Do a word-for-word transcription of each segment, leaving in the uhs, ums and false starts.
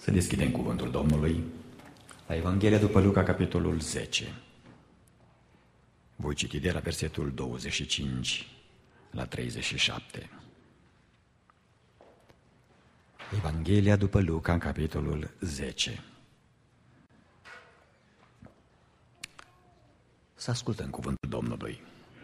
Să deschidem cuvântul Domnului la Evanghelia după Luca, capitolul zece. Voi citi de la versetul douăzeci și cinci la treizeci și șapte. Evanghelia după Luca, capitolul zece. Să ascultăm cuvântul Domnului.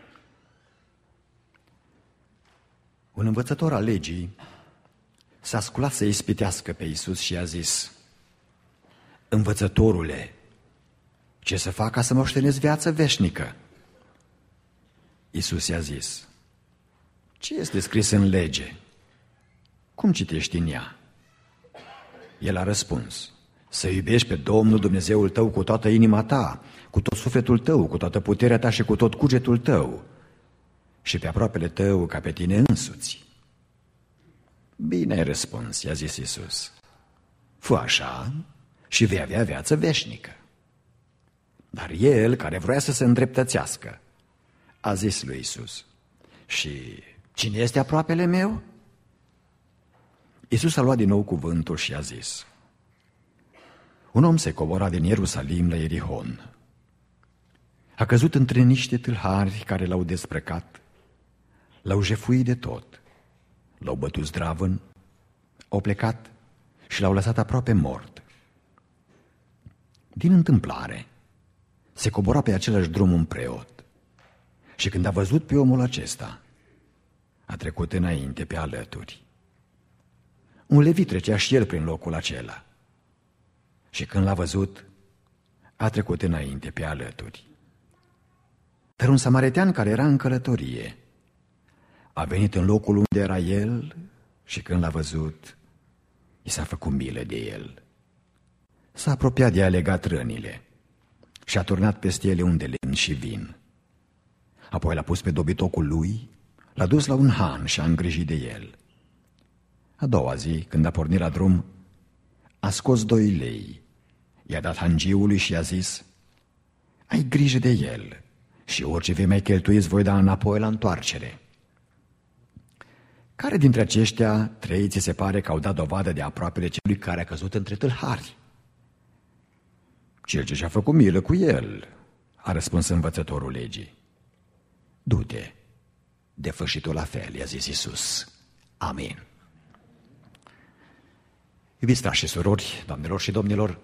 Un învățător al legii s-a sculat să ispitească pe Iisus și i-a zis: Învățătorule, ce să fac ca să moștenesc viață veșnică? Iisus i-a zis: ce este scris în lege? Cum citești în ea? El a răspuns: să iubești pe Domnul Dumnezeul tău cu toată inima ta, cu tot sufletul tău, cu toată puterea ta și cu tot cugetul tău, și pe aproapele tău ca pe tine însuți. Bine ai răspuns, i-a zis Iisus. Fă așa și vei avea viață veșnică. Dar el, care vrea să se îndreptățească, a zis lui Iisus: și cine este aproapele meu? Iisus a luat din nou cuvântul și a zis: un om se cobora din Ierusalim la Ierihon. A căzut între niște tâlhari care l-au desprăcat, l-au jefuit de tot, l-au bătut zdravăn, au plecat și l-au lăsat aproape mort. Din întâmplare, se cobora pe același drum un preot și când a văzut pe omul acesta, a trecut înainte pe alături. Un levit trecea și el prin locul acela și când l-a văzut, a trecut înainte pe alături. Dar un samaritean care era în călătorie a venit în locul unde era el și când l-a văzut, i s-a făcut milă de el. S-a apropiat de a legat rănile și a turnat peste ele un de lemn și vin. Apoi l-a pus pe dobitocul lui, l-a dus la un han și a îngrijit de el. A doua zi, când a pornit la drum, a scos doi lei, i-a dat hangiului și i-a zis: ai grijă de el și orice vei mai cheltui îți voi da înapoi la întoarcere. Care dintre aceștia trei ți se pare că au dat dovadă de aproapele celui care a căzut între tâlhari? Cel ce și-a făcut milă cu el, a răspuns învățătorul legii. Du-te, de fă și tu la fel, i-a zis Iisus. Amin. Iubiți frați și surori, doamnelor și domnilor,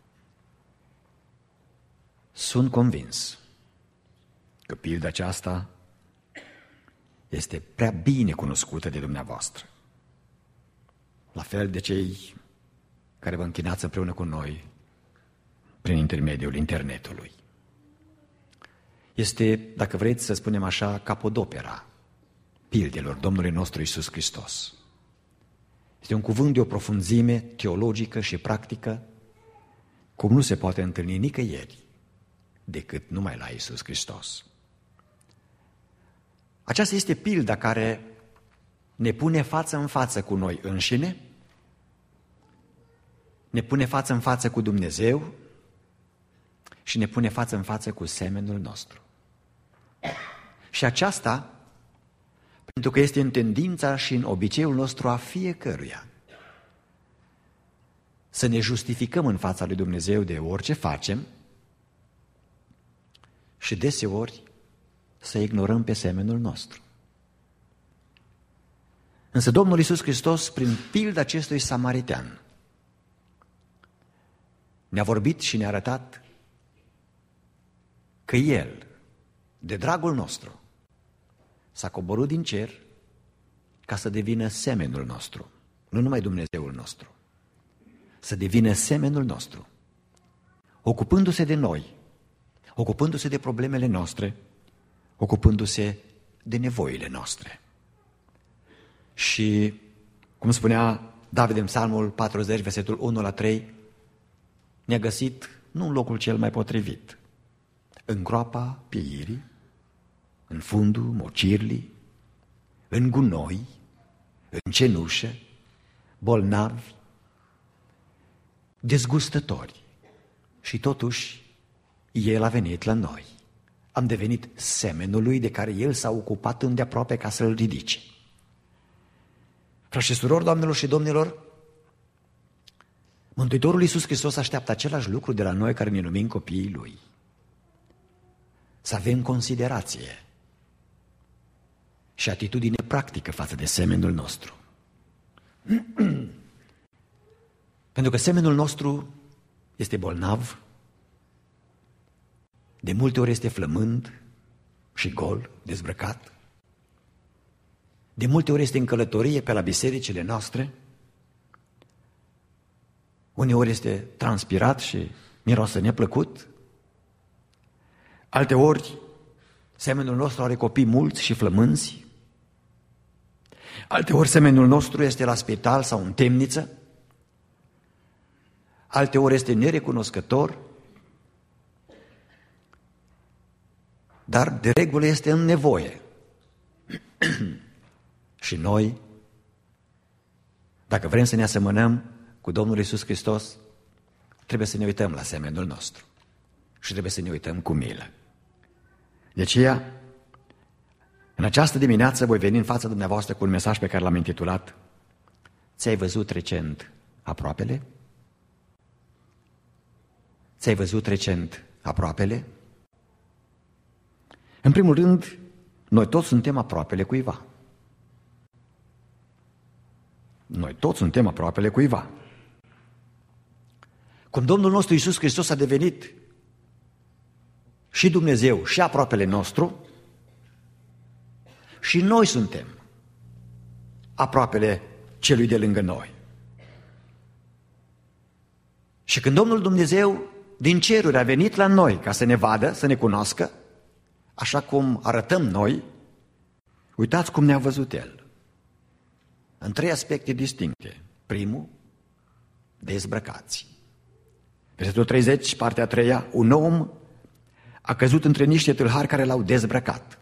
sunt convins că pilda aceasta este prea bine cunoscută de dumneavoastră, la fel de cei care vă închinați împreună cu noi prin intermediul internetului. Este, dacă vreți să spunem așa, capodopera pildelor Domnului nostru Iisus Hristos. Este un cuvânt de o profunzime teologică și practică cum nu se poate întâlni nicăieri decât numai la Iisus Hristos. Aceasta este pilda care ne pune față în față cu noi înșine, ne pune față în față cu Dumnezeu și ne pune față în față cu semenul nostru. Și aceasta pentru că este în tendința și în obiceiul nostru a fiecăruia să ne justificăm în fața lui Dumnezeu de orice facem și deseori să ignorăm pe semenul nostru. Însă Domnul Iisus Hristos, prin pilda acestui samaritean, ne-a vorbit și ne-a arătat că El, de dragul nostru, s-a coborât din cer ca să devină semenul nostru, nu numai Dumnezeul nostru, să devină semenul nostru, ocupându-se de noi, ocupându-se de problemele noastre, ocupându-se de nevoile noastre. Și, cum spunea David în Psalmul patruzeci, versetul unu la trei, ne-a găsit nu în locul cel mai potrivit, în groapa pieirii, în fundul mocirlii, în gunoi, în cenușă, bolnavi, dezgustători. Și totuși, El a venit la noi. Am devenit semenul Lui de care El s-a ocupat îndeaproape ca să-L ridice. Frați și surori, doamnelor și domnilor, Mântuitorul Iisus Hristos așteaptă același lucru de la noi care ne numim copiii Lui. Să avem considerație și atitudine practică față de semenul nostru. Pentru că semenul nostru este bolnav, de multe ori este flămând și gol, dezbrăcat, de multe ori este în călătorie pe la bisericile noastre, uneori este transpirat și miroase neplăcut, alteori semenul nostru are copii mulți și flămânzi, alteori semenul nostru este la spital sau în temniță, alteori este nerecunoscător, dar de regulă este în nevoie. Și noi, dacă vrem să ne asemănăm cu Domnul Iisus Hristos, trebuie să ne uităm la semenul nostru și trebuie să ne uităm cu milă. De aceea, în această dimineață voi veni în fața dumneavoastră cu un mesaj pe care l-am intitulat Ți-ai văzut recent aproapele? Ți-ai văzut recent aproapele? În primul rând, noi toți suntem aproapele cuiva. Noi toți suntem aproapele cuiva. Cum Domnul nostru Iisus Hristos a devenit și Dumnezeu și aproapele nostru, și noi suntem aproapele celui de lângă noi. Și când Domnul Dumnezeu din ceruri a venit la noi ca să ne vadă, să ne cunoască, așa cum arătăm noi, uitați cum ne-a văzut El. În trei aspecte distincte. Primul, dezbrăcați. Versetul treizeci, partea a treia, un om a căzut între niște tâlhari care l-au dezbrăcat.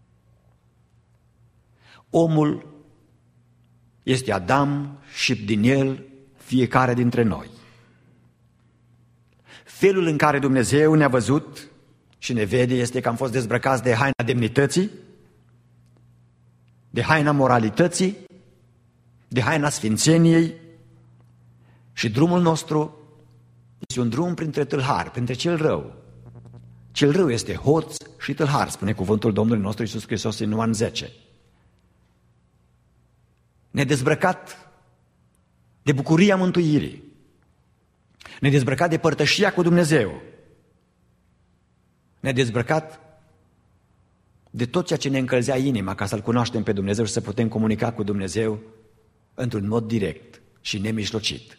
Omul este Adam și din el fiecare dintre noi. Felul în care Dumnezeu ne-a văzut și ne vede este că am fost dezbrăcați de haina demnității, de haina moralității, de haina sfințeniei și drumul nostru este un drum printre tâlhari, printre cel rău. Cel rău este hoț și tâlhar, spune cuvântul Domnului nostru Iisus Hristos în Ioan zece. Ne-a dezbrăcat de bucuria mântuirii. Ne-a dezbrăcat de părtășia cu Dumnezeu. Ne-a dezbrăcat de tot ceea ce ne încălzea inima ca să-L cunoaștem pe Dumnezeu și să putem comunica cu Dumnezeu într-un mod direct și nemijlocit.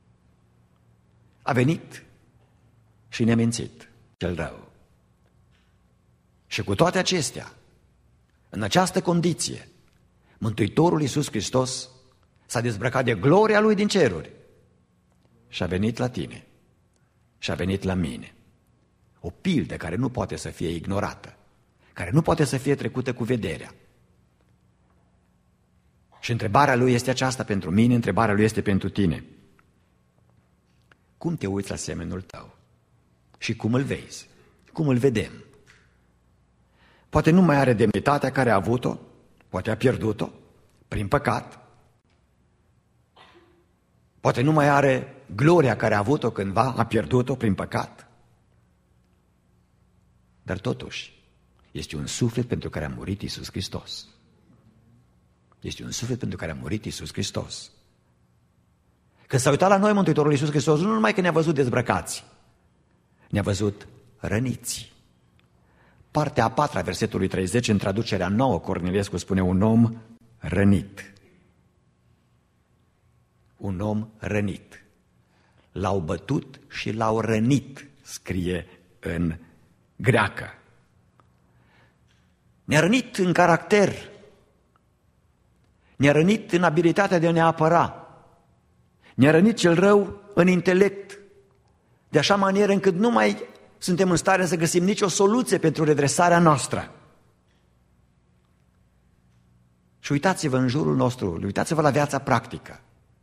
A venit și ne-a mințit cel rău. Și cu toate acestea, în această condiție, Mântuitorul Iisus Hristos s-a dezbrăcat de gloria Lui din ceruri și a venit la tine și a venit la mine. O pildă care nu poate să fie ignorată, care nu poate să fie trecută cu vederea. Și întrebarea Lui este aceasta pentru mine, întrebarea Lui este pentru tine. Cum te uiți la semenul tău? Și cum îl vezi? Cum îl vedem? Poate nu mai are demnitatea care a avut-o, poate a pierdut-o prin păcat, poate nu mai are gloria care a avut-o cândva, a pierdut-o prin păcat, dar totuși este un suflet pentru care a murit Iisus Hristos. Este un suflet pentru care a murit Iisus Hristos. Când s-a uitat la noi Mântuitorul Iisus Hristos, nu numai că ne-a văzut dezbrăcați, ne-a văzut răniți. Partea a patra, versetului treizeci, în traducerea nouă, Corniliescu spune un om rănit. Un om rănit. L-au bătut și l-au rănit, scrie în greacă. Ne-a rănit în caracter, ne-a rănit în abilitatea de a ne apăra, ne-a rănit cel rău în intelect, de așa manieră încât nu mai suntem în stare să găsim nicio soluție pentru redresarea noastră. Și uitați-vă în jurul nostru, uitați-vă la viața practică.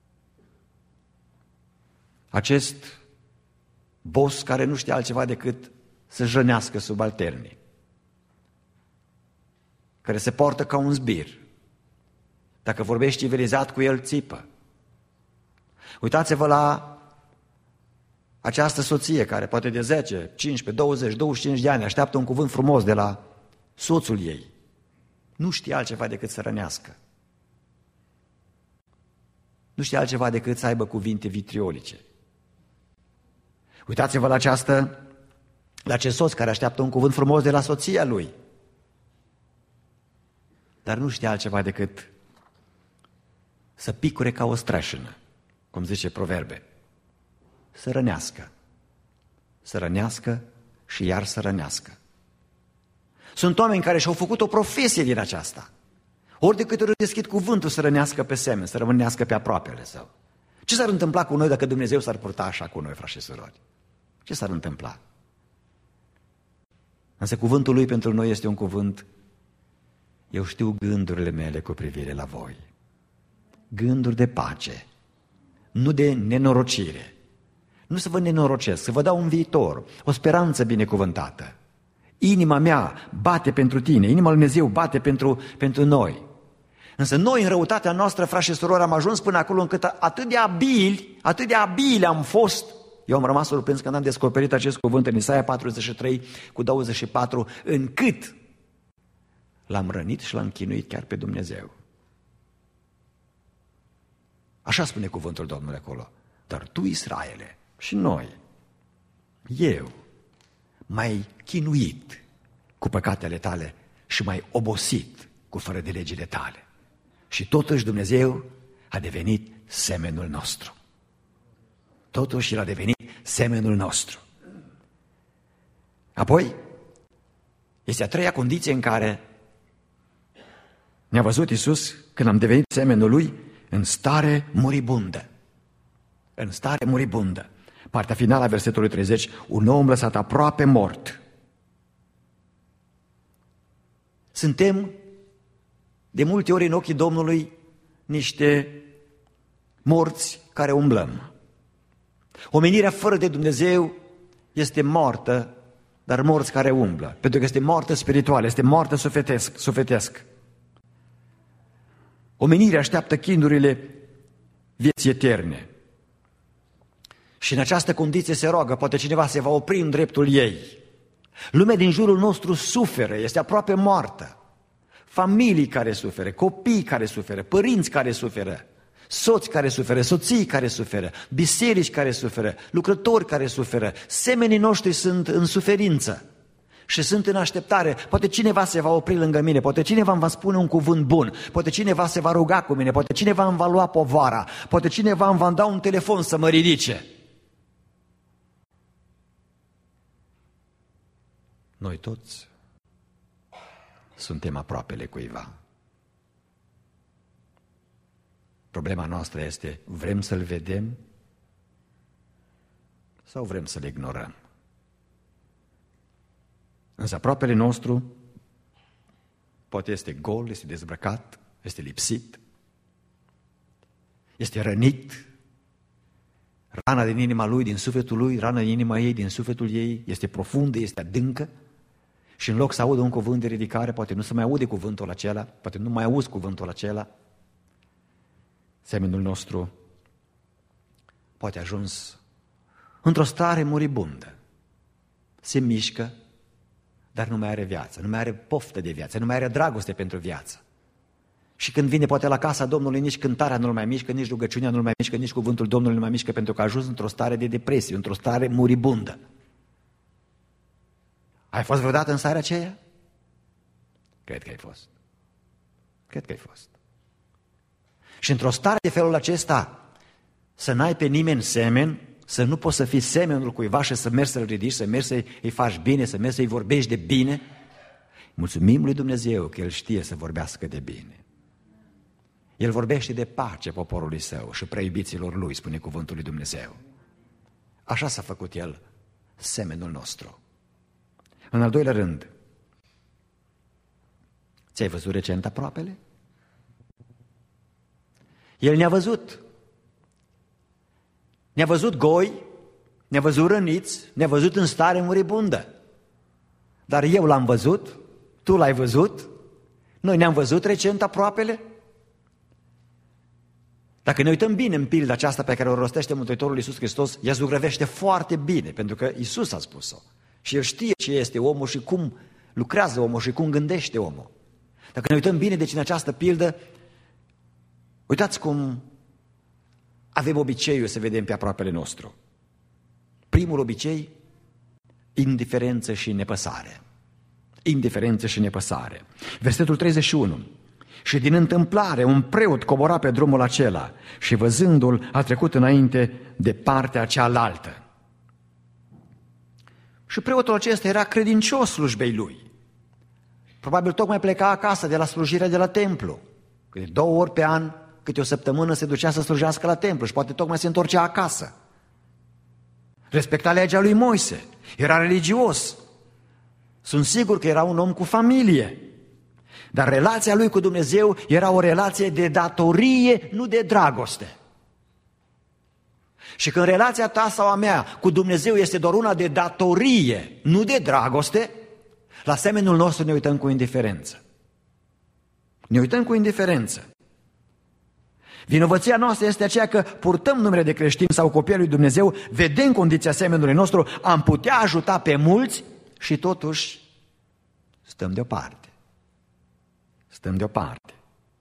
Acest boss care nu știe altceva decât să jănească subalternii, care se poartă ca un zbir. Dacă vorbești civilizat cu el, țipă. Uitați-vă la Această soție care poate de zece, cincisprezece, douăzeci, douăzeci și cinci de ani așteaptă un cuvânt frumos de la soțul ei. Nu știe altceva decât să rănească. Nu știe altceva decât să aibă cuvinte vitriolice. Uitați-vă la această, la acest soț care așteaptă un cuvânt frumos de la soția lui. Dar nu știe altceva decât să picure ca o streașină, cum zice Proverbe. Să rănească. Să rănească și iar să rănească. Sunt oameni care și-au făcut o profesie din aceasta. Ori de câte ori deschid cuvântul să rănească pe semen, să rămânească pe aproapele său. Ce s-ar întâmpla cu noi dacă Dumnezeu s-ar purta așa cu noi, frați și surori? Ce s-ar întâmpla? Însă cuvântul lui pentru noi este un cuvânt: eu știu gândurile mele cu privire la voi. Gânduri de pace, nu de nenorocire. Nu să vă nenorocesc, să vă dau un viitor, o speranță binecuvântată. Inima mea bate pentru tine, inima lui Dumnezeu bate pentru, pentru noi. Însă noi, în răutatea noastră, frați și surori, am ajuns până acolo încât atât de abili, atât de abili am fost. Eu am rămas surprins când am descoperit acest cuvânt în Isaia patruzeci și trei cu douăzeci și patru, încât l-am rănit și l-am chinuit chiar pe Dumnezeu. Așa spune cuvântul Domnului acolo. Dar tu, Israele, și noi, eu, m-ai chinuit cu păcatele tale și m-ai obosit cu fără de legile tale. Și totuși Dumnezeu a devenit semenul nostru. Totuși El a devenit semenul nostru. Apoi, este a treia condiție în care ne-a văzut Iisus când am devenit semenul Lui în stare muribundă. În stare muribundă. Partea finală a versetului treizeci, un om lăsat aproape mort. Suntem de multe ori în ochii Domnului niște morți care umblăm. Omenirea fără de Dumnezeu este moartă, dar morți care umblă, pentru că este moartă spirituală, este moartă sufletesc, sufletesc. Omenirea așteaptă chinurile vieții eterne. Și în această condiție se roagă, poate cineva se va opri în dreptul ei. Lumea din jurul nostru suferă, este aproape moartă. Familii care suferă, copii care suferă, părinți care suferă, soți care suferă, soții care suferă, biserici care suferă, lucrători care suferă, semenii noștri sunt în suferință și sunt în așteptare. Poate cineva se va opri lângă mine, poate cineva îmi va spune un cuvânt bun, poate cineva se va ruga cu mine, poate cineva îmi va lua povara, poate cineva îmi va da un telefon să mă ridice. Noi toți suntem aproapele cuiva. Problema noastră este, vrem să-l vedem sau vrem să-l ignorăm? Însă aproapele nostru poate este gol, este dezbrăcat, este lipsit, este rănit. Rana din inima lui, din sufletul lui, rana din inima ei, din sufletul ei, este profundă, este adâncă. Și în loc să audă un cuvânt de ridicare, poate nu se mai aude cuvântul acela, poate nu mai auzi cuvântul acela, semenul nostru poate ajuns într-o stare muribundă. Se mișcă, dar nu mai are viață, nu mai are poftă de viață, nu mai are dragoste pentru viață. Și când vine poate la casa Domnului, nici cântarea nu-l mai mișcă, nici rugăciunea nu-l mai mișcă, nici cuvântul Domnului nu mai mișcă, pentru că a ajuns într-o stare de depresie, într-o stare muribundă. Ai fost vreodată în starea aceea? Cred că ai fost. Cred că ai fost. Și într-o stare de felul acesta, să n-ai pe nimeni semen, să nu poți să fii semenul cuiva și să mergi să-l ridici, să mergi să-i faci bine, să mergi să-i vorbești de bine. Mulțumim lui Dumnezeu că El știe să vorbească de bine. El vorbește de pace poporului său și preiubiților lui, spune cuvântul lui Dumnezeu. Așa s-a făcut El semenul nostru. În al doilea rând, ți-ai văzut recent aproapele? El ne-a văzut. Ne-a văzut goi, ne-a văzut răniți, ne-a văzut în stare muribundă. Dar eu l-am văzut, tu l-ai văzut, noi ne-am văzut recent aproapele. Dacă ne uităm bine în pilda aceasta pe care o rostește Mântuitorul Iisus Hristos, ea zugrăvește foarte bine, pentru că Iisus a spus-o. Și El știe ce este omul și cum lucrează omul și cum gândește omul. Dacă ne uităm bine, deci în această pildă, uitați cum avem obiceiul să vedem pe aproapele nostru. Primul obicei, indiferență și nepăsare. Indiferență și nepăsare. Versetul treizeci și unu. Și din întâmplare un preot cobora pe drumul acela și văzându-l a trecut înainte de partea cealaltă. Și preotul acesta era credincios slujbei lui. Probabil tocmai pleca acasă de la slujirea de la templu. Câte două ori pe an, câte o săptămână se ducea să slujească la templu și poate tocmai se întorcea acasă. Respecta legea lui Moise, era religios. Sunt sigur că era un om cu familie. Dar relația lui cu Dumnezeu era o relație de datorie, nu de dragoste. Și când relația ta sau a mea cu Dumnezeu este doar una de datorie, nu de dragoste, la semenul nostru ne uităm cu indiferență. Ne uităm cu indiferență. Vinovăția noastră este aceea că purtăm numele de creștini sau copii lui Dumnezeu, vedem condiția semenului nostru, am putea ajuta pe mulți și totuși stăm deoparte. Stăm deoparte.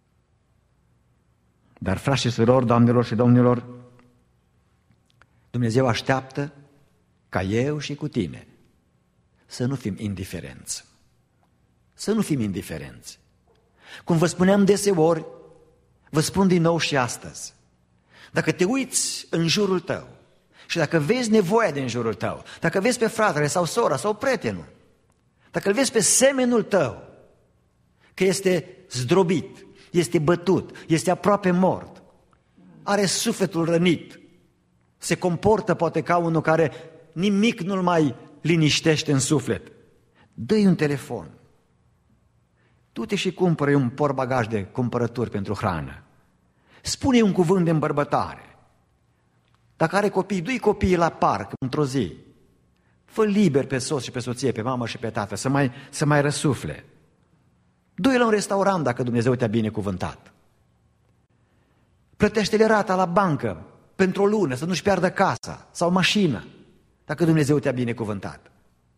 Dar, frați și surori, doamnelor și domnilor, Dumnezeu așteaptă ca eu și cu tine să nu fim indiferenți. Să nu fim indiferenți. Cum vă spuneam deseori, vă spun din nou și astăzi. Dacă te uiți în jurul tău și dacă vezi nevoia din jurul tău, dacă vezi pe fratele sau sora sau prietenul, dacă îl vezi pe semenul tău, că este zdrobit, este bătut, este aproape mort, are sufletul rănit, se comportă poate ca unul care nimic nu-l mai liniștește în suflet, dă-i un telefon, du-te și cumpără un portbagaj de cumpărături pentru hrană, spune-i un cuvânt de îmbărbătare. Dacă are copii, du-i copiii la parc într-o zi, fă liber pe soț și pe soție, pe mamă și pe tată, să mai, să mai răsufle. Du-i la un restaurant dacă Dumnezeu te-a binecuvântat. Plătește-le rata la bancă pentru o lună, să nu-și piardă casa sau mașina, dacă Dumnezeu te-a binecuvântat.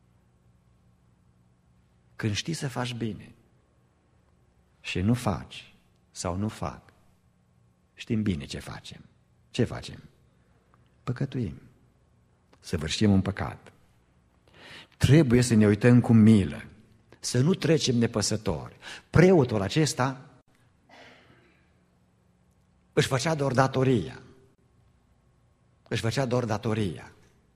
Când știi să faci bine și nu faci sau nu fac, știm bine ce facem. Ce facem? Păcătuim. Săvârșim un păcat. Trebuie să ne uităm cu milă, să nu trecem nepăsători. Preotul acesta își făcea doar datoria. Își făcea doar datoria.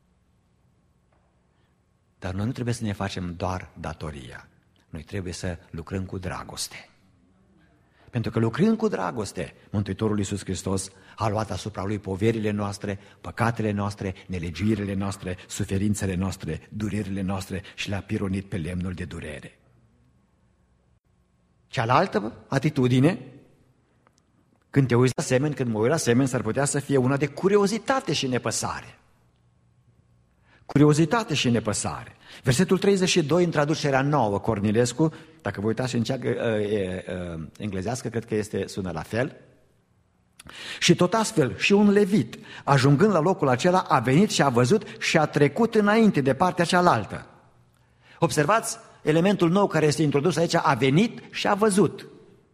Dar noi nu trebuie să ne facem doar datoria. Noi trebuie să lucrăm cu dragoste. Pentru că lucrând cu dragoste, Mântuitorul Iisus Hristos a luat asupra Lui poverile noastre, păcatele noastre, nelegiuirile noastre, suferințele noastre, durerile noastre și le-a pironit pe lemnul de durere. Cealaltă atitudine, când te uiți la semeni, când mă uit la semeni, s-ar putea să fie una de curiozitate și nepăsare. Curiozitate și nepăsare. Versetul treizeci și doi, în traducerea nouă, Cornilescu, dacă vă uitați în cea englezească, cred că este, sună la fel. Și tot astfel, și un levit, ajungând la locul acela, a venit și a văzut și a trecut înainte de partea cealaltă. Observați elementul nou care este introdus aici, a venit și a văzut.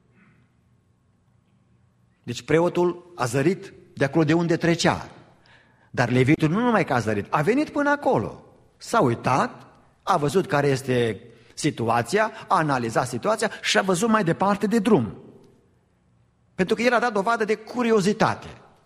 Deci preotul a zărit de acolo de unde trecea. Dar levitul nu numai că a zărit, a venit până acolo. S-a uitat, a văzut care este situația, a analizat situația și a văzut mai departe de drum. Pentru că el a dat dovadă de curiozitate.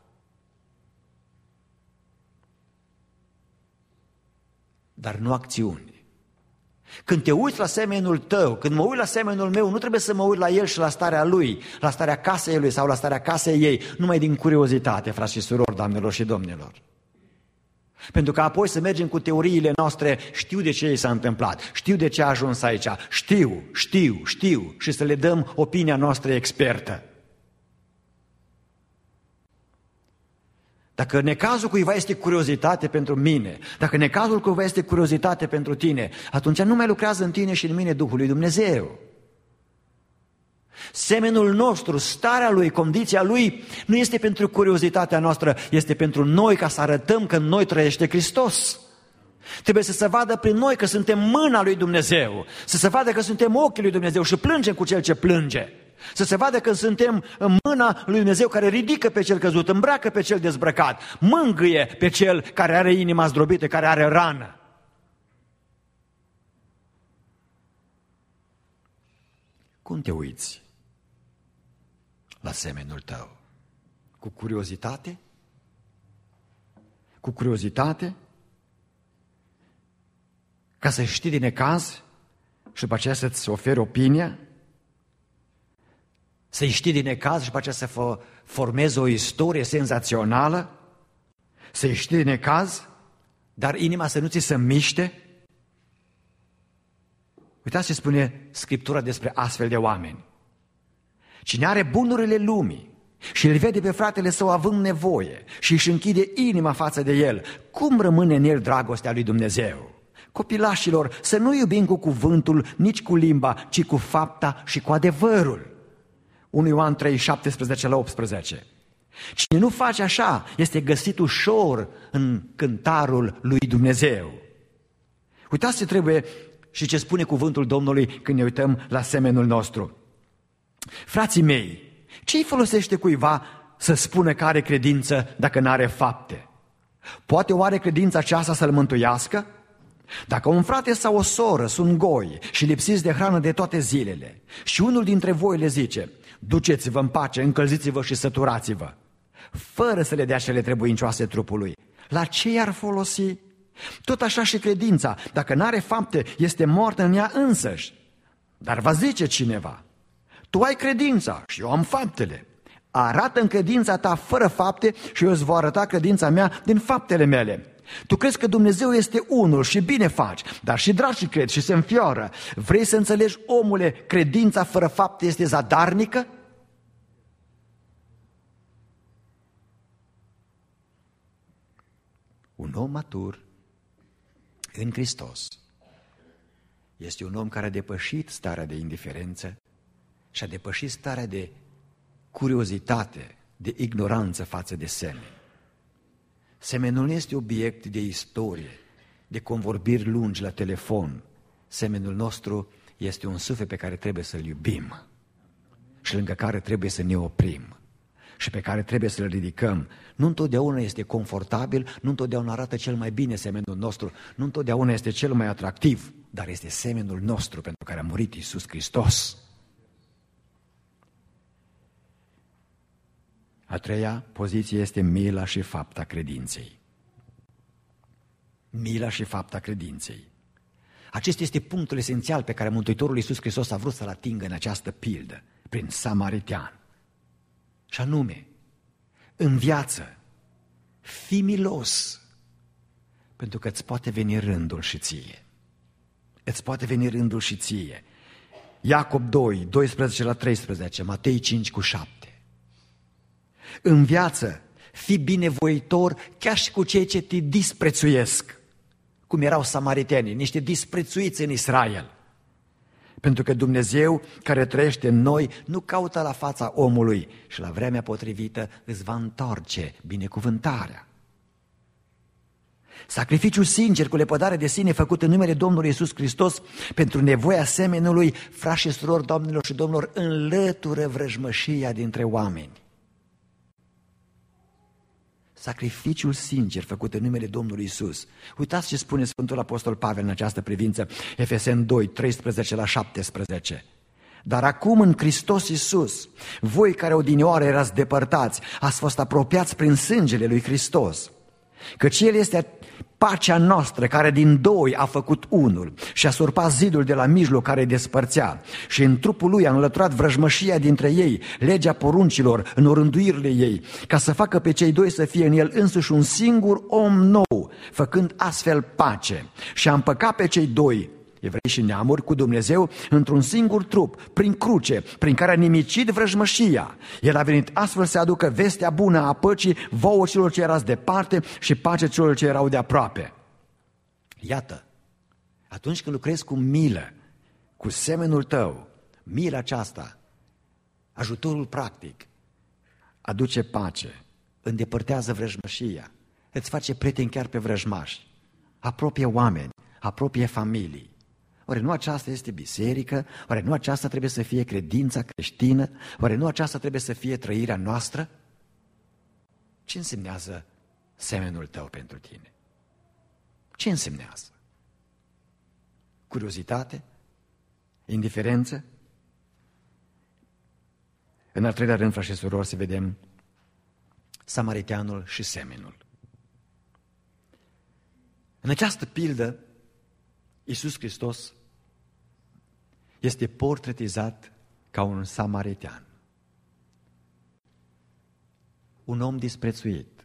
Dar nu acțiune. Când te uiți la semenul tău, când mă uit la semenul meu, nu trebuie să mă uit la el și la starea lui, la starea casei lui sau la starea casei ei, numai din curiozitate, frați și surori, doamnelor și domnilor. Pentru că apoi să mergem cu teoriile noastre, știu de ce i s-a întâmplat, știu de ce a ajuns aici, știu, știu, știu, și să le dăm opinia noastră expertă. Dacă necazul cuiva este curiozitate pentru mine, dacă necazul cuiva este curiozitate pentru tine, atunci nu mai lucrează în tine și în mine Duhul lui Dumnezeu. Semenul nostru, starea lui, condiția lui, nu este pentru curiozitatea noastră, este pentru noi ca să arătăm că în noi trăiește Hristos. Trebuie să se vadă prin noi că suntem mâna lui Dumnezeu, să se vadă că suntem ochii lui Dumnezeu și plângem cu cel ce plânge. Să se vadă că suntem în mâna lui Dumnezeu care ridică pe cel căzut, îmbracă pe cel dezbrăcat, mângâie pe cel care are inima zdrobită, care are rană. Cum te uiți la semenul tău? Cu curiozitate? Cu curiozitate? Ca să știi din necaz și după aceea să-ți oferi opinia? Să-i știi din necaz și după aceea să formezi o istorie senzațională? Să-i știi din necaz, dar inima să nu ți se miște? Uitați ce spune Scriptura despre astfel de oameni. Cine are bunurile lumii și îl vede pe fratele său având nevoie și își închide inima față de el, cum rămâne în el dragostea lui Dumnezeu? Copilașilor, să nu iubim cu cuvântul, nici cu limba, ci cu fapta și cu adevărul. unu Ioan trei, șaptesprezece la optsprezece. Cine nu face așa este găsit ușor în cântarul lui Dumnezeu. Uitați ce trebuie și ce spune cuvântul Domnului când ne uităm la semenul nostru. Frații mei, ce îi folosește cuiva să spună că are credință dacă nu are fapte? Poate oare credința aceasta să-l mântuiască? Dacă un frate sau o soră sunt goi și lipsiți de hrană de toate zilele și unul dintre voi le zice, duceți-vă în pace, încălziți-vă și săturați-vă, fără să le dea cele trebuincioase trupului, la ce i-ar folosi? Tot așa și credința, dacă n-are fapte, este moartă în ea însăși. Dar va zice cineva, tu ai credința și eu am faptele. Arată în credința ta fără fapte și eu îți voi arăta credința mea din faptele mele. Tu crezi că Dumnezeu este unul și bine faci, dar și dragii cred și se înfioară. Vrei să înțelegi, omule, credința fără fapte este zadarnică? Un om matur în Hristos este un om care a depășit starea de indiferență și a depășit starea de curiozitate, de ignoranță față de semeni. Semenul nu este obiect de istorie, de convorbiri lungi la telefon. Semenul nostru este un suflet pe care trebuie să-l iubim și lângă care trebuie să ne oprim și pe care trebuie să-l ridicăm. Nu întotdeauna este confortabil, nu întotdeauna arată cel mai bine semenul nostru, nu întotdeauna este cel mai atractiv, dar este semenul nostru pentru care a murit Iisus Hristos. A treia poziție este mila și fapta credinței. Mila și fapta credinței. Acesta este punctul esențial pe care Mântuitorul Iisus Hristos a vrut să-l atingă în această pildă, prin samaritean. Și anume, în viață, fii milos, pentru că îți poate veni rândul și ție. Îți poate veni rândul și ție. Iacob doi, doisprezece la treisprezece, Matei cinci cu șapte. În viață, fii binevoitor chiar și cu cei ce te disprețuiesc, cum erau samaritenii, niște disprețuiți în Israel. Pentru că Dumnezeu care trăiește în noi nu caută la fața omului și la vremea potrivită îți va întoarce binecuvântarea. Sacrificiul sincer cu lepădare de sine făcut în numele Domnului Iisus Hristos pentru nevoia semenului, frați și surori, doamnelor și domnilor, înlătură vrăjmășia dintre oameni. Sacrificiul sincer făcut în numele Domnului Iisus. Uitați ce spune Sfântul Apostol Pavel în această privință, Efeseni doi, treisprezece la șaptesprezece. Dar acum în Hristos Iisus, voi care odinioară erați depărtați, ați fost apropiați prin sângele lui Hristos. Căci El este pacea noastră care din doi a făcut unul și a surpat zidul de la mijloc care îi despărțea și în trupul Lui a înlăturat vrăjmășia dintre ei, legea poruncilor în orânduirile ei, ca să facă pe cei doi să fie în El însuși un singur om nou, făcând astfel pace și a împăcat pe cei doi, evrei și neamuri, cu Dumnezeu într-un singur trup, prin cruce, prin care a nimicit vrăjmășia. El a venit astfel să aducă vestea bună a păcii vouă celor ce erați departe și pace celor ce erau de aproape. Iată, atunci când lucrezi cu milă, cu semenul tău, mila aceasta Ajutorul practic aduce pace, îndepărtează vrăjmășia, îți face prieteni chiar pe vrăjmași, apropie oameni, apropie familii. Oare nu aceasta este biserică? Oare nu aceasta trebuie să fie credința creștină? Oare nu aceasta trebuie să fie trăirea noastră? Ce însemnează semenul tău pentru tine? Ce însemnează? Curiozitate? Indiferență? În al treilea rând, frați și surori, să vedem samariteanul și semenul. În această pildă, Iisus Hristos este portretizat ca un samaritean. Un om disprețuit.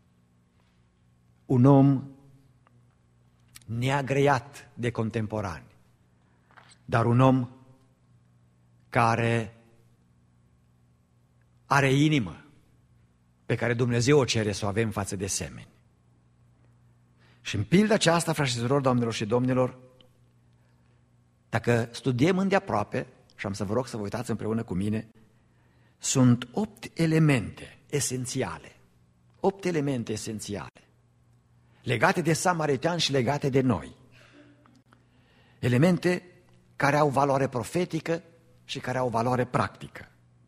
Un om neagreat de contemporani. Dar un om care are inimă pe care Dumnezeu o cere să o avem față de semeni. Și în pilda aceasta, frați și surori, doamnelor și domnilor, dacă studiem îndeaproape, și am să vă rog să vă uitați împreună cu mine, sunt opt elemente esențiale, opt elemente esențiale, legate de samaritean și legate de noi. Elemente care au valoare profetică și care au valoare practică.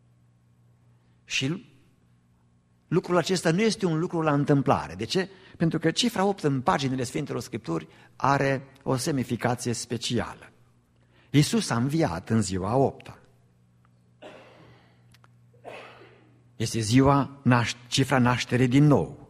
Și lucrul acesta nu este un lucru la întâmplare. De ce? Pentru că cifra opt în paginile Sfintelor Scripturi are o semnificație specială. Iisus a înviat în ziua a opta. Este ziua, cifra nașterii din nou.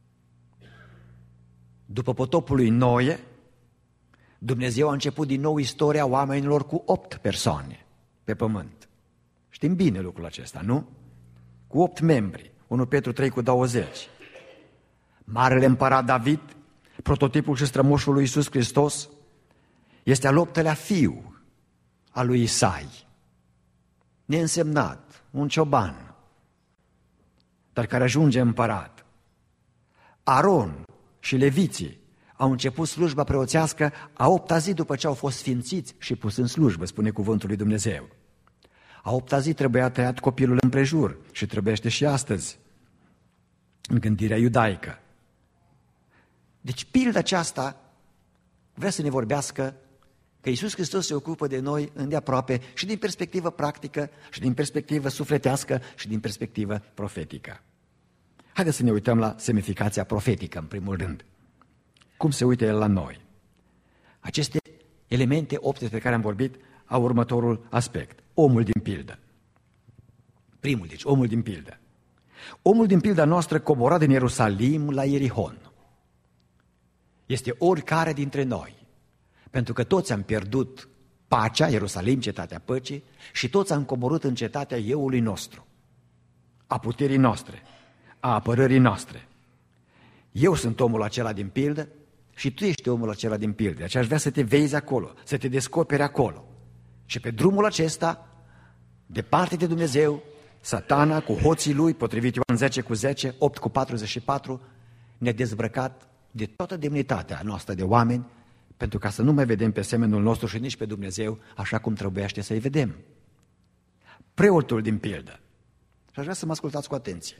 După potopul lui Noe, Dumnezeu a început din nou istoria oamenilor cu opt persoane pe pământ. Știm bine lucrul acesta, nu? Cu opt membri, unu Petru trei cu douăzeci. Marele împărat David, prototipul și strămoșul lui Iisus Hristos, este al optelea fiu al lui Isai, neînsemnat, un cioban, dar care ajunge împărat. Aron și leviții au început slujba preoțească a opta zi după ce au fost sfințiți și pus în slujbă, spune cuvântul lui Dumnezeu. A opta zi trebuia tăiat copilul împrejur și trebuiește și astăzi în gândirea iudaică. Deci pilda aceasta vrea să ne vorbească că Iisus Hristos se ocupă de noi îndeaproape și din perspectivă practică, și din perspectivă sufletească, și din perspectivă profetică. Haideți să ne uităm la semnificația profetică, în primul rând. Cum se uită El la noi? Aceste elemente opt despre care am vorbit au următorul aspect. Omul din pildă. Primul, deci, omul din pildă. Omul din pilda noastră cobora din Ierusalim la Ierihon. Este oricare dintre noi. Pentru că toți am pierdut pacea, Ierusalim, cetatea păcii, și toți am coborât în cetatea euului nostru, a puterii noastre, a apărării noastre. Eu sunt omul acela din pildă și tu ești omul acela din pildă. Deci aș vrea să te vezi acolo, să te descoperi acolo. Și pe drumul acesta, departe de Dumnezeu, Satana cu hoții lui, potrivit Ioan zece cu zece, opt cu patruzeci și patru, ne-a dezbrăcat de toată demnitatea noastră de oameni, pentru ca să nu mai vedem pe semenul nostru și nici pe Dumnezeu așa cum trebuiește să-i vedem. Preotul din pildă. Și aș vrea să mă ascultați cu atenție.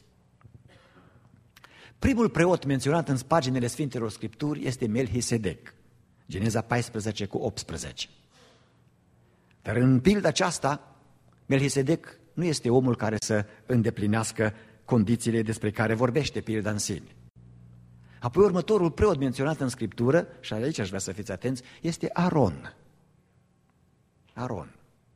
Primul preot menționat în paginile Sfintelor Scripturi este Melchisedec, Geneza paisprezece cu optsprezece. Dar în pilda aceasta, Melchisedec nu este omul care să îndeplinească condițiile despre care vorbește pilda în sine. Apoi următorul preot menționat în Scriptură, și aici aș vrea să fiți atenți, este Aron. Aron.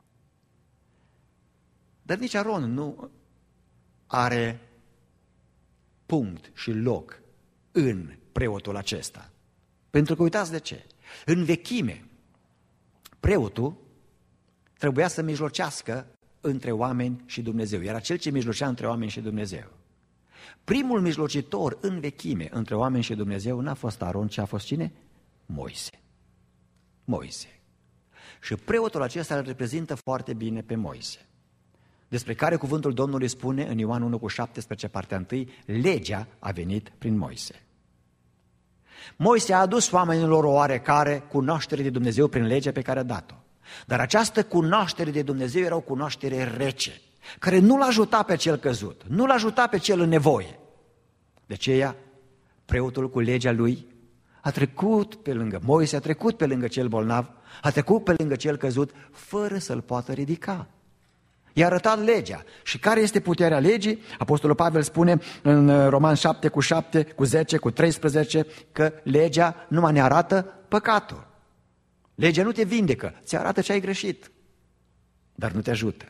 Dar nici Aron nu are punct și loc în preotul acesta. Pentru că uitați de ce. În vechime, preotul trebuia să mijlocească între oameni și Dumnezeu. Era cel ce mijlocea între oameni și Dumnezeu. Primul mijlocitor în vechime între oameni și Dumnezeu n-a fost Aron, ci a fost cine? Moise. Moise. Și preotul acesta îl reprezintă foarte bine pe Moise, despre care cuvântul Domnului spune în Ioan unu cu șaptesprezece, partea unu, legea a venit prin Moise. Moise a adus oamenilor o oarecare cunoaștere de Dumnezeu prin legea pe care a dat-o. Dar această cunoaștere de Dumnezeu era o cunoaștere rece, care nu-l ajuta pe cel căzut, nu-l ajuta pe cel în nevoie. De aceea, preotul cu legea lui a trecut pe lângă Moise, a trecut pe lângă cel bolnav, a trecut pe lângă cel căzut, fără să-l poată ridica. I-a arătat legea. Și care este puterea legii? Apostolul Pavel spune în Roman șapte cu șapte, cu zece, cu treisprezece, că legea numai ne arată păcatul. Legea nu te vindecă, ți arată ce ai greșit, dar nu te ajută.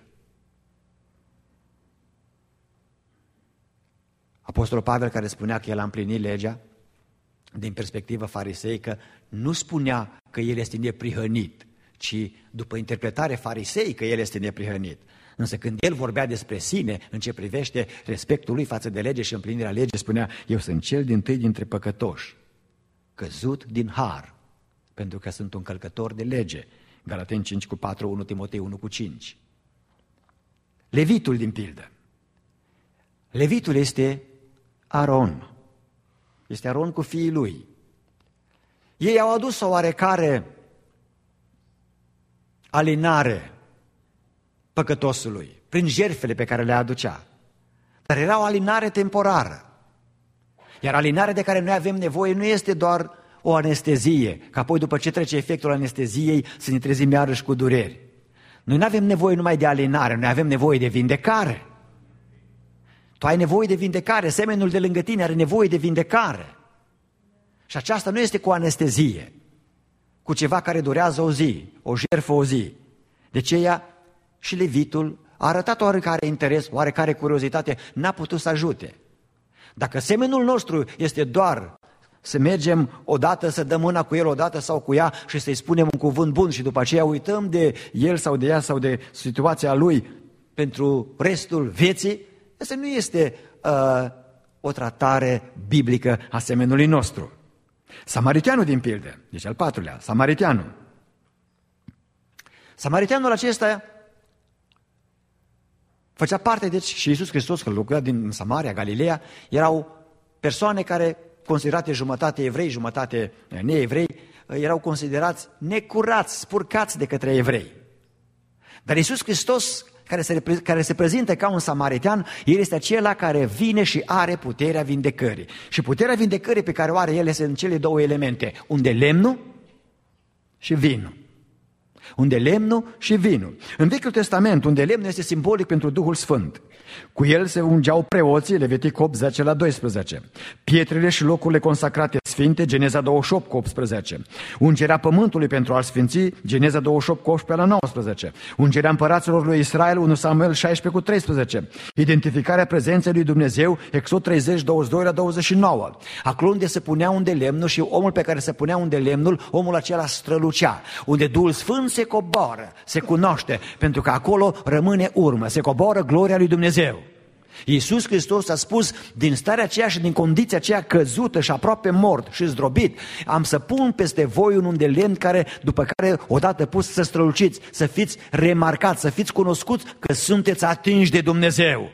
Apostolul Pavel, care spunea că el a împlinit legea, din perspectivă fariseică, nu spunea că el este neprihănit, ci după interpretare fariseică el este neprihănit. Însă când el vorbea despre sine, în ce privește respectul lui față de lege și împlinirea legii, spunea: eu sunt cel dintâi dintre păcătoși, căzut din har, pentru că sunt un călcător de lege. Galateni cinci cu patru, unu Timotei unu cu cinci. Levitul, din pildă. Levitul este Aron. Este Aron cu fiii lui. Ei au adus o oarecare alinare păcătosului prin jertfele pe care le aducea. Dar era o alinare temporară. Iar alinarea de care noi avem nevoie nu este doar o anestezie, că apoi după ce trece efectul anesteziei să ne trezim iarăși cu dureri. Noi nu avem nevoie numai de alinare, noi avem nevoie de vindecare. Tu ai nevoie de vindecare, semenul de lângă tine are nevoie de vindecare. Și aceasta nu este cu anestezie, cu ceva care durează o zi, o jertfă o zi. De aceea și levitul a arătat oarecare interes, oarecare curiozitate, n-a putut să ajute. Dacă semenul nostru este doar să mergem odată, să dăm mâna cu el odată sau cu ea și să-i spunem un cuvânt bun și după aceea uităm de el sau de ea sau de situația lui pentru restul vieții, asta nu este uh, o tratare biblică a semenului nostru. Samariteanul, din pildă, deci al patrulea, Samariteanul. Samariteanul acesta făcea parte, deci, și Iisus Hristos, că locuia din Samaria, Galileea, erau persoane care, considerate jumătate evrei, jumătate neevrei, erau considerați necurați, spurcați de către evrei. Dar Iisus Hristos, care se, care se prezintă ca un samaritean, el este acela care vine și are puterea vindecării. Și puterea vindecării pe care o are el este în cele două elemente, unde lemnul și vinul. Unde lemnul și vinul. În Vechiul Testament, unde lemnul este simbolic pentru Duhul Sfânt. Cu el se ungeau preoții, Levitic opt, zece la doisprezece. Pietrele și locurile consacrate sfinte, Geneza douăzeci și opt cu optsprezece. Ungerea pământului pentru a-l sfinți, Geneza douăzeci și opt cu optsprezece la nouăsprezece. Ungerea împăraților lui Israel, unu Samuel șaisprezece cu treisprezece. Identificarea prezenței lui Dumnezeu, Exod treizeci, douăzeci și doi la douăzeci și nouă. Acolo unde se punea unde lemnul și omul pe care se punea unde lemnul, omul acela strălucea. Unde Duhul Sfânt se coboară, se cunoaște, pentru că acolo rămâne urmă, se coboară gloria lui Dumnezeu. Iisus Hristos a spus: din starea aceea și din condiția aceea căzută și aproape mort și zdrobit, am să pun peste voi un unde lemn care, după care, odată pus, să străluciți, să fiți remarcați, să fiți cunoscuți că sunteți atinși de Dumnezeu.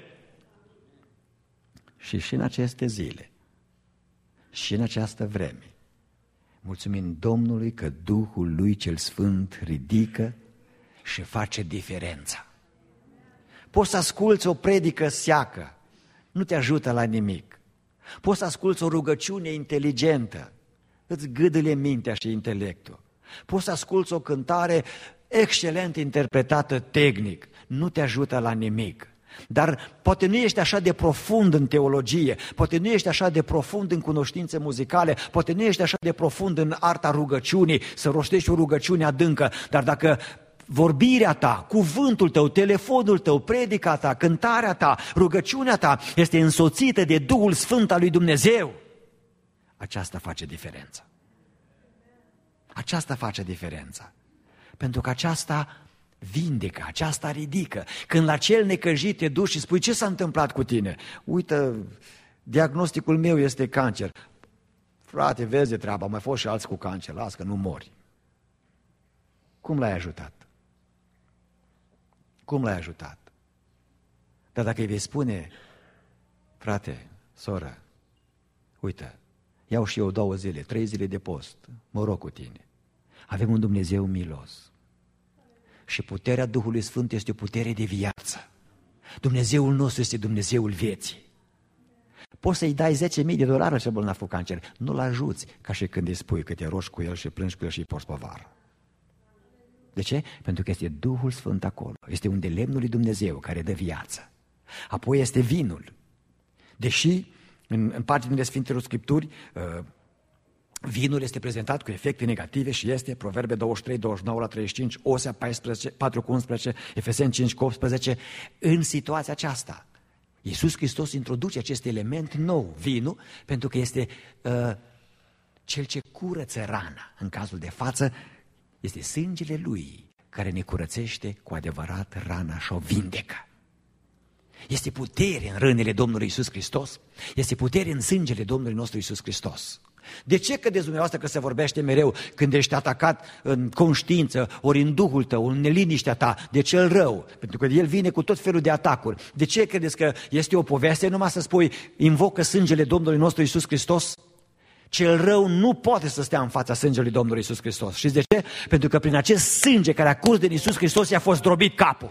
Și și în aceste zile, și în această vreme, mulțumim Domnului că Duhul lui cel Sfânt ridică și face diferența. Poți să asculți o predică seacă, nu te ajută la nimic. Poți să asculți o rugăciune inteligentă, îți gâdâle mintea și intelectul. Poți să asculți o cântare excelent interpretată tehnic, nu te ajută la nimic. Dar poate nu ești așa de profund în teologie, poate nu ești așa de profund în cunoștințe muzicale, poate nu ești așa de profund în arta rugăciunii, să rostești o rugăciune adâncă, dar dacă vorbirea ta, cuvântul tău, telefonul tău, predica ta, cântarea ta, rugăciunea ta este însoțită de Duhul Sfânt al lui Dumnezeu, aceasta face diferența. Aceasta face diferența. Pentru că aceasta vindecă, aceasta ridică. Când la cel necăjit te duci și spui: ce s-a întâmplat cu tine? Uite, diagnosticul meu este cancer. Frate, vezi de treaba, mai fost și alții cu cancer, las că nu mori. Cum l-ai ajutat? Cum l-ai ajutat? Dar dacă îi vei spune: frate, soră, uite, iau și eu două zile, trei zile de post, mă rog cu tine. Avem un Dumnezeu milos. Și puterea Duhului Sfânt este o putere de viață. Dumnezeul nostru este Dumnezeul vieții. Poți să-i dai zece mii de dolari la cel bolnav cu cancer, nu-l ajuți ca și când îi spui că te rogi cu el și plângi cu el și îi porți povară. De ce? Pentru că este Duhul Sfânt acolo, este un de lemnul lui Dumnezeu care dă viață. Apoi este vinul. Deși în, în paginile Sfintelor Scripturi uh, vinul este prezentat cu efecte negative și este Proverbe douăzeci și trei, douăzeci și nouă la treizeci și cinci, Osea paisprezece, patru cu unsprezece, Efeseni cinci cu optsprezece. În situația aceasta, Iisus Hristos introduce acest element nou, vinul, pentru că este uh, cel ce curăță rana. În cazul de față, este sângele Lui care ne curățește cu adevărat rana și o vindecă. Este putere în rănile Domnului Iisus Hristos, este putere în sângele Domnului nostru Iisus Hristos. De ce credeți dumneavoastră că se vorbește mereu când ești atacat în conștiință, ori în Duhul tău, în neliniștea ta, de cel rău? Pentru că el vine cu tot felul de atacuri. De ce credeți că este o poveste numai să spui, invocă sângele Domnului nostru Iisus Hristos? Cel rău nu poate să stea în fața sângelui Domnului Iisus Hristos. Știți de ce? Pentru că prin acest sânge care a curs din Iisus Hristos i-a fost zdrobit capul.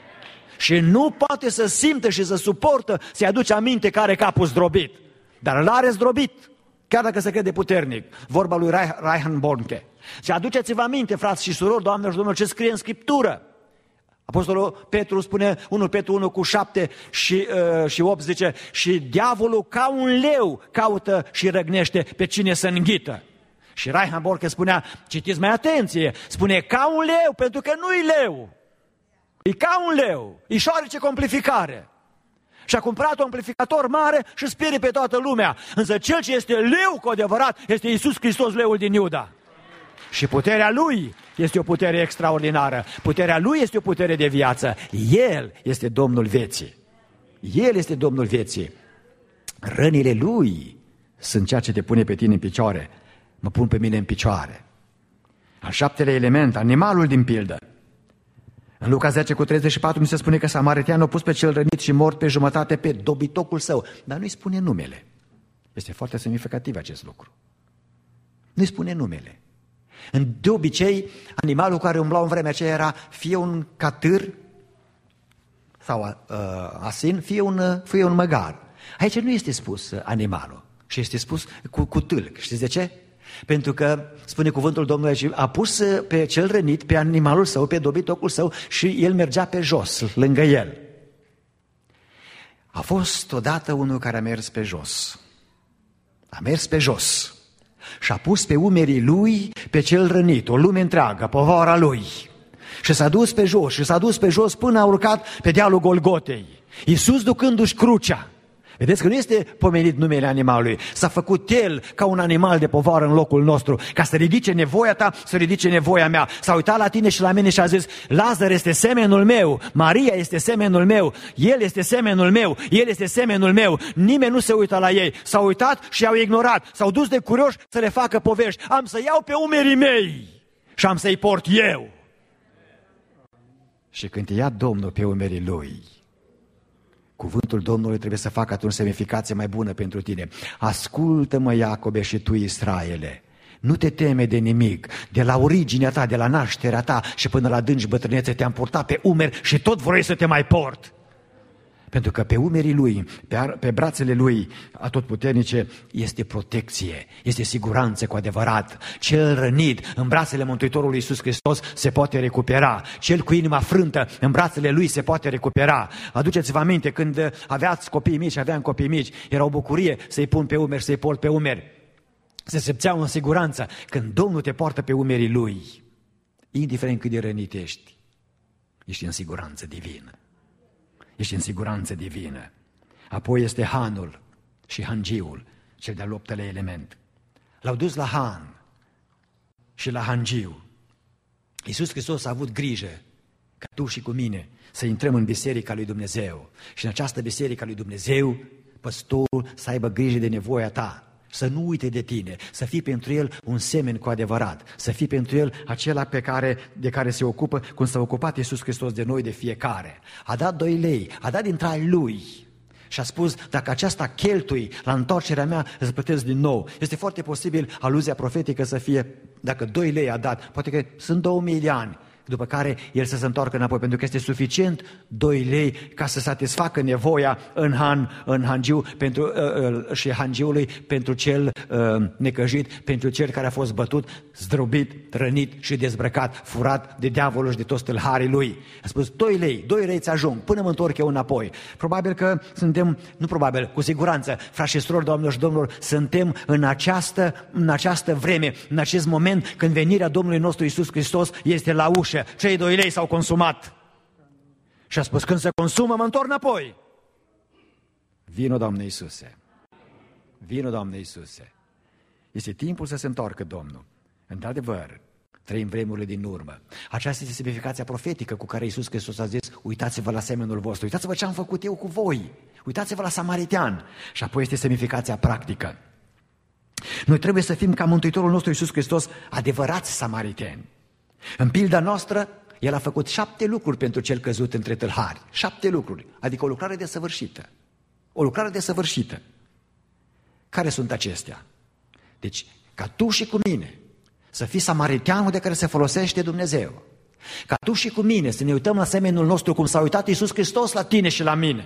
Și nu poate să simtă și să suportă, să-i aduce aminte că are capul zdrobit. Dar îl are zdrobit, chiar dacă se crede puternic. Vorba lui Reinhard Bonnke. Și aduceți-vă aminte, frați și surori, doamnelor și domnilor, ce scrie în Scriptură. Apostolul Petru spune, unu Petru unu cu șapte și, uh, și opt zice, și diavolul ca un leu caută și răgnește pe cine să înghită. Și Reinhard Bonnke spunea, citiți mai atenție, spune ca un leu, pentru că nu-i leu. E ca un leu, e șoarece cu amplificare. Și a cumpărat un amplificator mare și sperie pe toată lumea. Însă cel ce este leu cu adevărat este Iisus Hristos, leul din Iuda. Și puterea Lui este o putere extraordinară. Puterea Lui este o putere de viață. El este Domnul vieții. El este Domnul vieții. Rănile Lui sunt ceea ce te pune pe tine în picioare. Mă pun pe mine în picioare. Al șaptelea element, animalul din pildă. În Luca zece cu treizeci și patru mi se spune că Samariteanul a pus pe cel rănit și mort pe jumătate pe dobitocul său, dar nu-i spune numele. Este foarte semnificativ acest lucru. Nu-i spune numele. De obicei, animalul care umbla în vremea aceea era fie un catâr sau uh, asin, fie un, fie un măgar. Aici nu este spus animalul, și este spus cu, cu tâlc. Știți de ce? Pentru că, spune cuvântul Domnului, a pus pe cel rănit, pe animalul său, pe dobitocul său și el mergea pe jos, lângă el. A fost odată unul care a mers pe jos. A mers pe jos și a pus pe umerii lui pe cel rănit, o lume întreagă, povara lui. Și s-a dus pe jos și s-a dus pe jos până a urcat pe dealul Golgotei. Iisus ducându-și crucea. Vedeți că nu este pomenit numele animalului. S-a făcut el ca un animal de povară în locul nostru, ca să ridice nevoia ta, să ridice nevoia mea. S-a uitat la tine și la mine și a zis, Lazar este semenul meu, Maria este semenul meu, el este semenul meu, el este semenul meu. Nimeni nu se uită la ei. S-au uitat și i-au ignorat. S-au dus de curioși să le facă povești. Am să iau pe umerii mei și am să-i port eu. Și când ia Domnul pe umerii lui, cuvântul Domnului trebuie să facă atunci semnificație mai bună pentru tine. Ascultă-mă, Iacobe, și tu, Israele. Nu te teme de nimic. De la originea ta, de la nașterea ta și până la adânci bătrânețe te-am purtat pe umeri și tot vrei să te mai port. Pentru că pe umerii lui, pe, pe brațele lui atotputernice este protecție, este siguranță cu adevărat. Cel rănit în brațele Mântuitorului Iisus Hristos se poate recupera. Cel cu inima frântă în brațele lui se poate recupera. Aduceți-vă aminte, când aveați copii mici, aveam copii mici, era o bucurie să-i pun pe umeri, să-i port pe umeri. Se simțeau în siguranță. Când Domnul te poartă pe umerii lui, indiferent cât de rănit ești, ești în siguranță divină. Ești în siguranță divină. Apoi este Hanul și Hangiul, cel de-al optele element. L-au dus la Han și la Hangiu. Iisus Hristos a avut grijă ca tu și cu mine să intrăm în biserica lui Dumnezeu. Și în această biserica lui Dumnezeu, păstorul să aibă grijă de nevoia ta, să nu uite de tine, să fii pentru el un semen cu adevărat, să fii pentru el acela pe care, de care se ocupă, cum s-a ocupat Iisus Hristos de noi, de fiecare. A dat doi lei, a dat din trai lui și a spus, dacă aceasta cheltui la întoarcerea mea, îți plătesc din nou. Este foarte posibil aluzia profetică să fie, dacă doi lei a dat, poate că sunt două mii de ani, după care el să se întoarcă înapoi, pentru că este suficient doi lei ca să satisfacă nevoia în han, în hangiu pentru, uh, uh, și hangiului pentru cel uh, necăjit, pentru cel care a fost bătut, zdrobit, rănit și dezbrăcat, furat de diavolul și de toți tâlharii lui. A spus, doi lei, doi lei ți ajung, până mă întorc eu înapoi. Probabil că suntem, nu probabil, cu siguranță, frați și surori, doamnelor și domnilor, suntem în această, în această vreme, în acest moment când venirea Domnului nostru Iisus Hristos este la ușă. Cei doi lei s-au consumat. Și a spus, când se consumă, mă întorc înapoi. Vino, Doamne Iisuse. Vino, Doamne Iisuse. Este timpul să se întoarcă Domnul. Într-adevăr, trăim vremurile din urmă. Aceasta este semnificația profetică cu care Iisus Hristos a zis, uitați-vă la semenul vostru, uitați-vă ce am făcut eu cu voi, uitați-vă la samaritean. Și apoi este semnificația practică. Noi trebuie să fim ca Mântuitorul nostru Iisus Hristos adevărați samariteni. În pilda noastră, El a făcut șapte lucruri pentru cel căzut între tâlhari. Șapte lucruri, adică o lucrare desăvârșită. O lucrare desăvârșită. Care sunt acestea? Deci, ca tu și cu mine să fii samariteanul de care se folosește Dumnezeu. Ca tu și cu mine să ne uităm la semenul nostru cum s-a uitat Iisus Hristos la tine și la mine.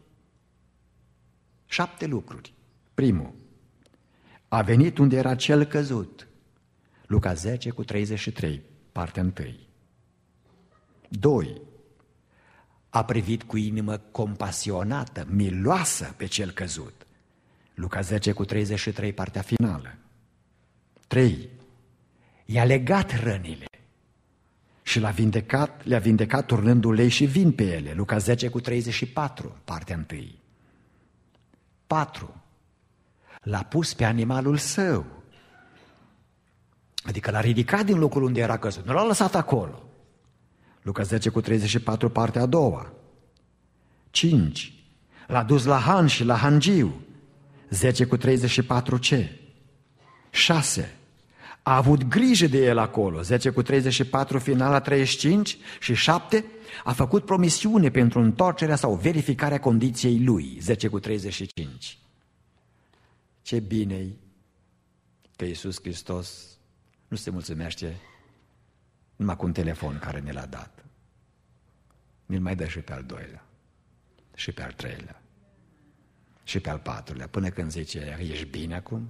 Șapte lucruri. Primul, a venit unde era cel căzut. Luca zece cu treizeci și trei, partea întâi. Doi, a privit cu inimă compasionată, miloasă pe cel căzut. Luca zece cu treizeci și trei, partea finală. Trei, i-a legat rănile și l-a vindecat, le-a vindecat turnând ulei și vin pe ele. Luca zece cu treizeci și patru, partea întâi. Patru, l-a pus pe animalul său. Adică l-a ridicat din locul unde era căzut, nu l-a lăsat acolo. Luca zece cu treizeci și patru, partea a doua. Cinci, l-a dus la han și la hangiu. zece cu treizeci și patru c. Șase, a avut grijă de el acolo. zece cu treizeci și patru, finala treizeci și cinci. Și șapte, a făcut promisiune pentru întoarcerea sau verificarea condiției lui. zece cu treizeci și cinci. Ce bine-i că Iisus Hristos nu se mulțumește numai cu un telefon care ne l-a dat. Ne-l mai dă și pe al doilea, și pe al treilea, și pe al patrulea, până când zice, ești bine acum?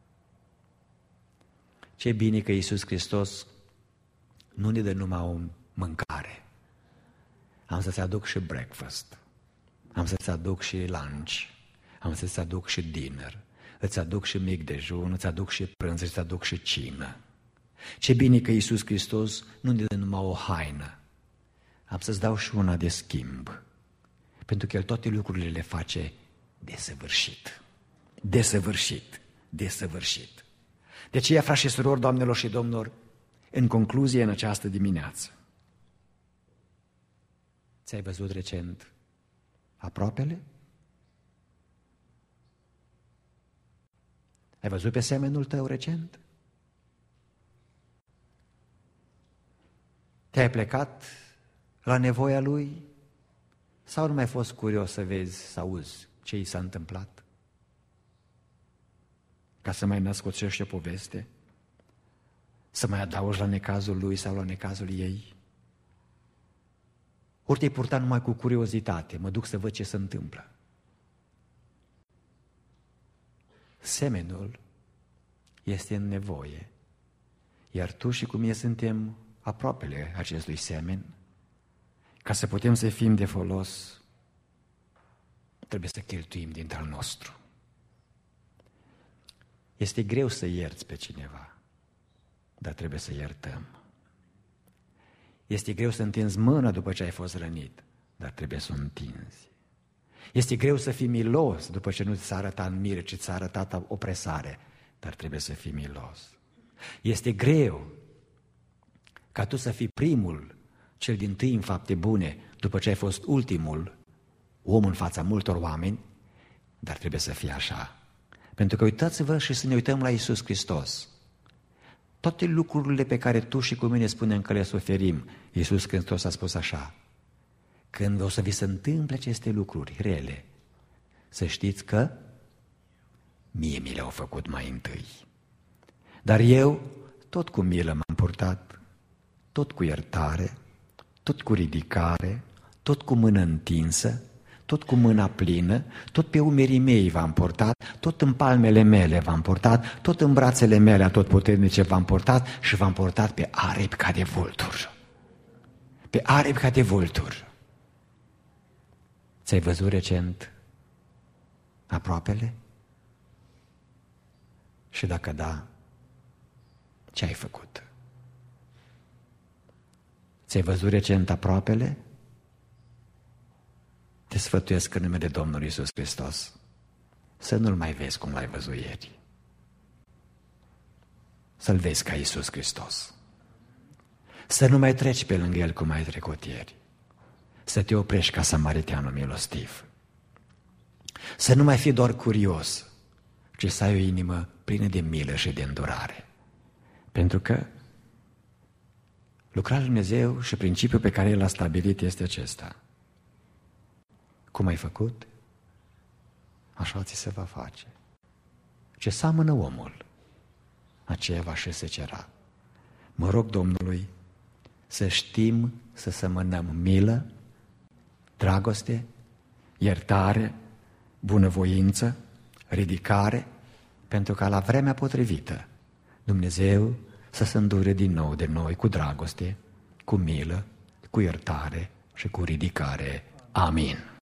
Ce bine că Iisus Hristos nu ne dă numai o mâncare. Am să-ți aduc și breakfast, am să-ți aduc și lunch, am să-ți aduc și dinner, îți aduc și mic dejun, îți aduc și prânz, îți aduc și cină. Ce bine că Iisus Hristos nu ne dă numai o haină, am să-ți dau și una de schimb, pentru că El toate lucrurile le face desăvârșit, desăvârșit, desăvârșit. De aceea, frați și surori, doamnelor și domnilor, în concluzie în această dimineață, ți-ai văzut recent aproapele? Ai văzut pe semenul tău recent? Te-ai plecat la nevoia lui? Sau nu mai ai fost curios să vezi, să auzi ce i s-a întâmplat? Ca să mai născocești o poveste? Să mai adaugi la necazul lui sau la necazul ei? Ori te-ai purtat numai cu curiozitate, mă duc să văd ce se întâmplă. Semenul este în nevoie, iar tu și cu mine suntem aproapele acestui semen. Ca să putem să fim de folos, trebuie să cheltuim dintre al nostru. Este greu să ierți pe cineva, dar trebuie să iertăm. Este greu să întinzi mâna după ce ai fost rănit, dar trebuie să o întinzi. Este greu să fii milos după ce nu ți s-a arătat mire, ci ți-a arătat opresare, dar trebuie să fii milos. Este greu ca tu să fii primul, cel dintâi în fapte bune, după ce ai fost ultimul om în fața multor oameni, dar trebuie să fie așa. Pentru că uitați-vă și să ne uităm la Iisus Hristos. Toate lucrurile pe care tu și cu mine spunem că le suferim, Iisus Hristos a spus așa: când o să vi se întâmple aceste lucruri rele, să știți că mie mi le-au făcut mai întâi. Dar eu tot cu milă m-am purtat, tot cu iertare, tot cu ridicare, tot cu mână întinsă, tot cu mâna plină, tot pe umerii mei v-am portat, tot în palmele mele v-am portat, tot în brațele mele atotputernice v-am portat și v-am portat pe aripi ca de vulturi. Pe aripi ca de vulturi. Ți-ai văzut recent aproapele? Și dacă da, ce ai făcut? Ți-ai văzut recent aproapele? Te sfătuiesc în numele Domnului Iisus Hristos să nu-L mai vezi cum l-ai văzut ieri. Să-L vezi ca Iisus Hristos. Să nu mai treci pe lângă El cum ai trecut ieri. Să te oprești ca samariteanul milostiv. Să nu mai fii doar curios, ci să ai o inimă plină de milă și de îndurare. Pentru că lucrarea lui Dumnezeu și principiul pe care El l-a stabilit este acesta. Cum ai făcut, așa ți se va face. Ce seamănă omul, aceea va și secera. Mă rog Domnului să știm să semănăm milă, dragoste, iertare, bunăvoință, ridicare, pentru ca la vremea potrivită Dumnezeu să se îndure din nou de noi cu dragoste, cu milă, cu iertare și cu ridicare. Amin.